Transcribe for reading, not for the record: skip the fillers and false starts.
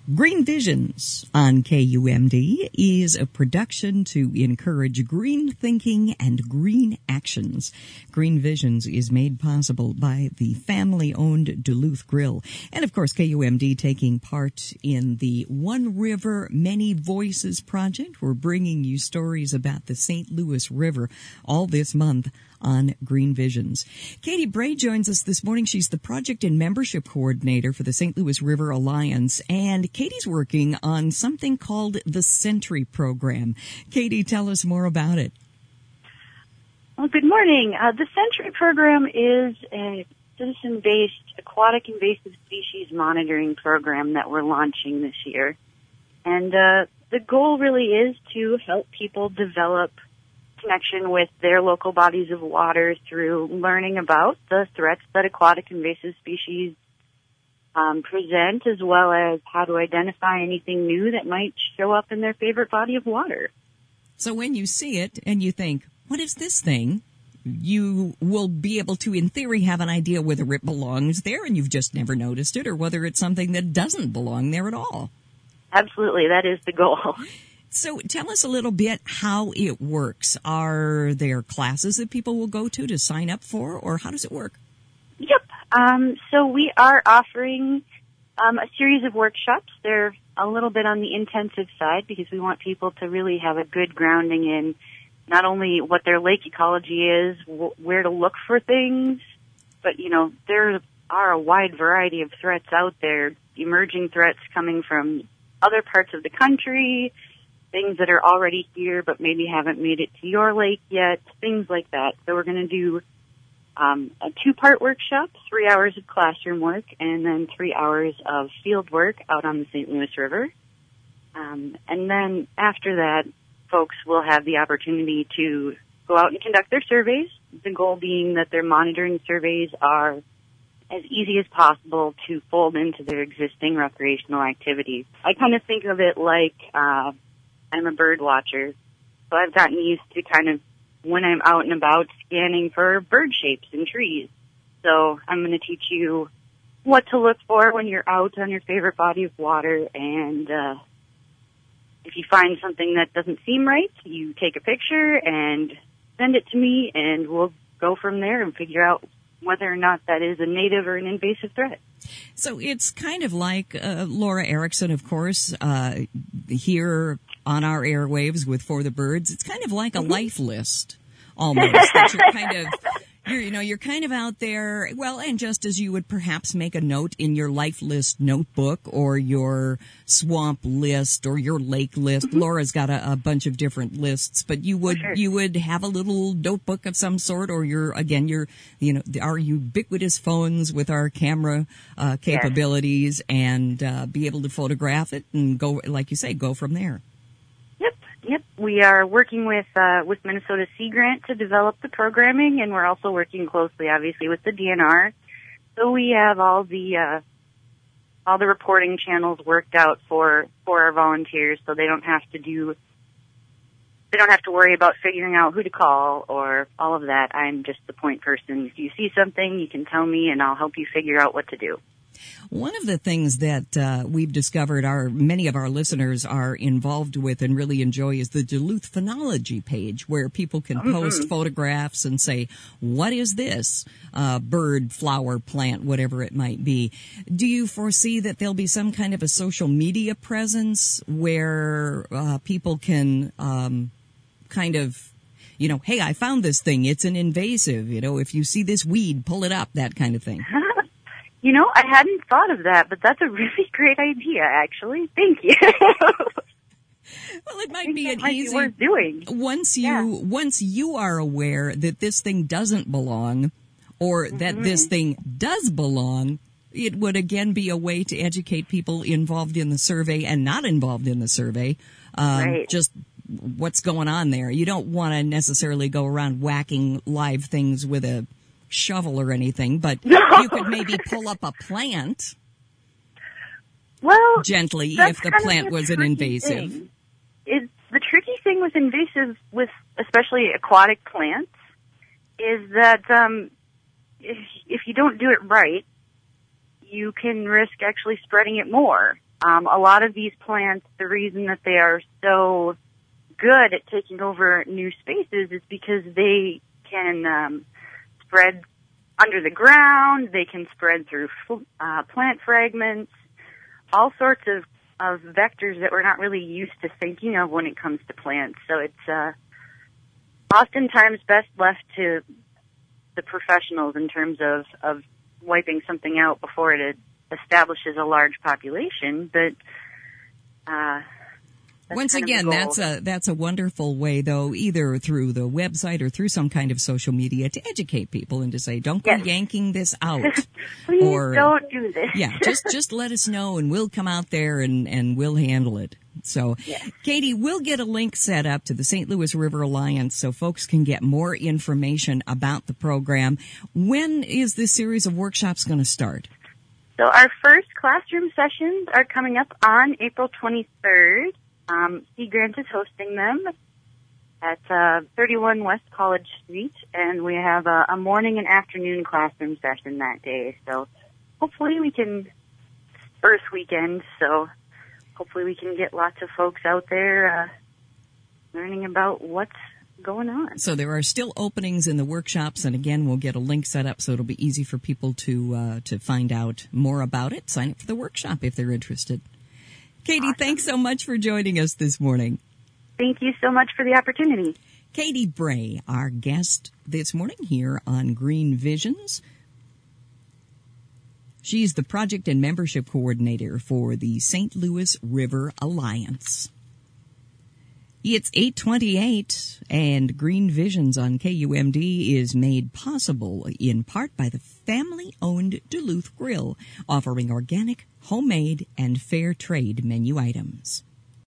Green Visions on KUMD is a production to encourage green thinking and green actions. Green Visions is made possible by the family-owned Duluth Grill. And, of course, KUMD taking part in the One River, Many Voices project. We're bringing you stories about the St. Louis River all this month on Green Visions. Katie Bray joins us this morning. She's the project and membership coordinator for the St. Louis River Alliance, and Katie's working on something called the Sentry Program. Katie, tell us more about it. Well, good morning. The Sentry Program is a citizen-based aquatic invasive species monitoring program that we're launching this year. And the goal really is to help people develop connection with their local bodies of water through learning about the threats that aquatic invasive species present, as well as how to identify anything new that might show up in their favorite body of water. So when you see it and you think, what is this thing? You will be able to, in theory, have an idea whether it belongs there and you've just never noticed it, or whether it's something that doesn't belong there at all. Absolutely, that is the goal. So tell us a little bit how it works. Are there classes that people will go to sign up for, or how does it work? Yep. So we are offering a series of workshops. They're a little bit on the intensive side because we want people to really have a good grounding in not only what their lake ecology is, where to look for things, but, you know, there are a wide variety of threats out there, emerging threats coming from other parts of the country, things that are already here but maybe haven't made it to your lake yet, things like that. So we're going to do a 2-part workshop, 3 hours of classroom work, and then 3 hours of field work out on the St. Louis River. And then after that, folks will have the opportunity to go out and conduct their surveys, the goal being that their monitoring surveys are as easy as possible to fold into their existing recreational activities. I kind of think of it like I'm a bird watcher, so I've gotten used to kind of when I'm out and about scanning for bird shapes in trees. So I'm going to teach you what to look for when you're out on your favorite body of water, and if you find something that doesn't seem right, you take a picture and send it to me, and we'll go from there and figure out whether or not that is a native or an invasive threat. So it's kind of like Laura Erickson, of course, here on our airwaves with For the Birds. It's kind of like a life list, almost. That you're kind of out there. Well, and just as you would perhaps make a note in your life list notebook or your swamp list or your lake list. Laura's got a bunch of different lists, but you would have a little notebook of some sort, or our ubiquitous phones with our camera capabilities, and be able to photograph it and go, like you say, go from there. Yep, we are working with Minnesota Sea Grant to develop the programming, and we're also working closely, obviously, with the DNR. So we have all the reporting channels worked out for our volunteers, so they don't have to worry about figuring out who to call or all of that. I'm just the point person. If you see something, you can tell me, and I'll help you figure out what to do. One of the things that we've discovered many of our listeners are involved with and really enjoy is the Duluth Phenology page, where people can post photographs and say, what is this? Bird, flower, plant, whatever it might be. Do you foresee that there'll be some kind of a social media presence where people can kind of, hey, I found this thing. It's an invasive. If you see this weed, pull it up, that kind of thing. I hadn't thought of that, but that's a really great idea, actually. Thank you. Well, it might be easy worth doing. Once you are aware that this thing doesn't belong, or that this thing does belong, it would again be a way to educate people involved in the survey and not involved in the survey. Just what's going on there. You don't want to necessarily go around whacking live things with a shovel or anything, but you could maybe pull up a plant gently if the plant was an invasive. The tricky thing with invasive, with especially aquatic plants, is that if you don't do it right, you can risk actually spreading it more. A lot of these plants, the reason that they are so good at taking over new spaces is because they can spread under the ground, they can spread through plant fragments, all sorts of vectors that we're not really used to thinking of when it comes to plants. So it's oftentimes best left to the professionals in terms of wiping something out before it establishes a large population, but once again, that's a wonderful way, though, either through the website or through some kind of social media to educate people and to say, don't go yanking this out. Please don't do this. Yeah, just let us know and we'll come out there and we'll handle it. So, Katie, we'll get a link set up to the St. Louis River Alliance so folks can get more information about the program. When is this series of workshops going to start? So our first classroom sessions are coming up on April 23rd. Sea Grant is hosting them at 31 West College Street, and we have a morning and afternoon classroom session that day. So hopefully we can, Earth Weekend, so hopefully we can get lots of folks out there learning about what's going on. So there are still openings in the workshops, and again, we'll get a link set up so it'll be easy for people to find out more about it. Sign up for the workshop if they're interested. Katie, awesome. Thanks so much for joining us this morning. Thank you so much for the opportunity. Katie Bray, our guest this morning here on Green Visions. She's the project and membership coordinator for the St. Louis River Alliance. It's 8:28, and Green Visions on KUMD is made possible in part by the family-owned Duluth Grill, offering organic, homemade, and fair trade menu items.